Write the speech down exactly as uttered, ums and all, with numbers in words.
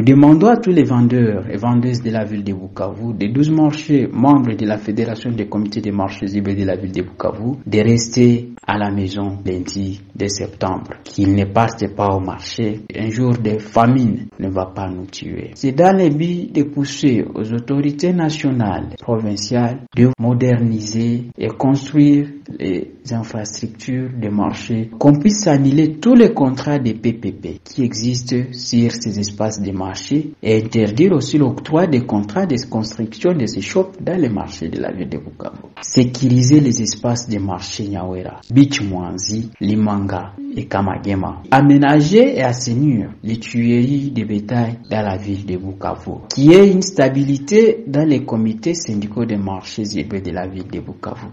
Nous demandons à tous les vendeurs et vendeuses de la ville de Bukavu, des douze marchés membres de la Fédération des comités des marchés libres de la ville de Bukavu, de rester à la maison lundi de septembre, qu'ils ne partent pas au marché. Un jour de famine ne va pas nous tuer. C'est dans le but de pousser aux autorités nationales, provinciales, de moderniser et construire les infrastructures de marché, qu'on puisse annuler tous les contrats de P P P qui existent sur ces espaces de marché et interdire aussi l'octroi des contrats de construction de ces shops dans les marchés de la ville de Bukavu. Sécuriser les espaces de marché Nyawera, Beach Mwanzi, Limanga et Kamagema. Aménager et assainir les tueries de bétail dans la ville de Bukavu. Qu'il y ait une stabilité dans les comités syndicaux des marchés libres de la ville de Bukavu.